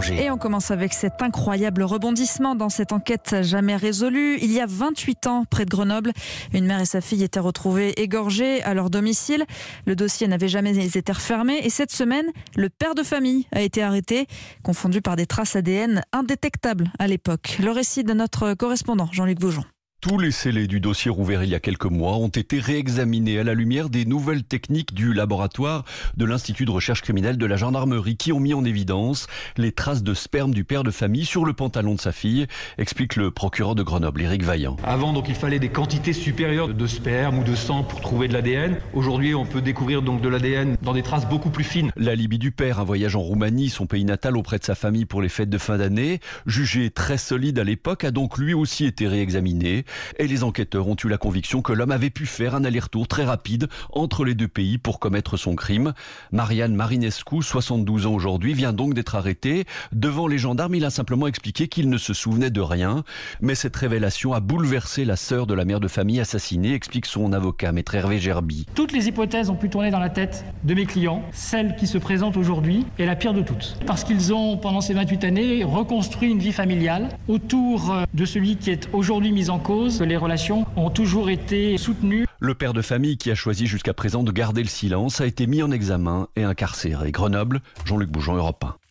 danger. Et on commence avec cet incroyable rebondissement dans cette enquête jamais résolue. Il y a 28 ans, près de Grenoble, une mère et sa fille étaient retrouvées égorgées à leur domicile. Le dossier n'avait jamais été refermé et cette semaine, le père de famille a été arrêté, confondu par des traces ADN indétectables à l'époque. Le récit de notre correspondant Jean-Luc Vaugeon. Tous les scellés du dossier rouvert il y a quelques mois ont été réexaminés à la lumière des nouvelles techniques du laboratoire de l'Institut de recherche criminelle de la gendarmerie qui ont mis en évidence les traces de sperme du père de famille sur le pantalon de sa fille, explique le procureur de Grenoble, Éric Vaillant. Avant, donc, il fallait des quantités supérieures de sperme ou de sang pour trouver de l'ADN. Aujourd'hui, on peut découvrir donc de l'ADN dans des traces beaucoup plus fines. L'alibi du père, un voyage en Roumanie, son pays natal auprès de sa famille pour les fêtes de fin d'année, jugé très solide à l'époque, a donc lui aussi été réexaminé. Et les enquêteurs ont eu la conviction que l'homme avait pu faire un aller-retour très rapide entre les deux pays pour commettre son crime. Marian Marinescu, 72 ans aujourd'hui, vient donc d'être arrêté. Devant les gendarmes, il a simplement expliqué qu'il ne se souvenait de rien. Mais cette révélation a bouleversé la sœur de la mère de famille assassinée, explique son avocat, maître Hervé Gerby. Toutes les hypothèses ont pu tourner dans la tête de mes clients. Celle qui se présente aujourd'hui est la pire de toutes. Parce qu'ils ont, pendant ces 28 années, reconstruit une vie familiale autour de celui qui est aujourd'hui mis en cause. Les relations ont toujours été soutenues. Le père de famille qui a choisi jusqu'à présent de garder le silence a été mis en examen et incarcéré. Grenoble, Jean-Luc Vaugeon, Europe 1.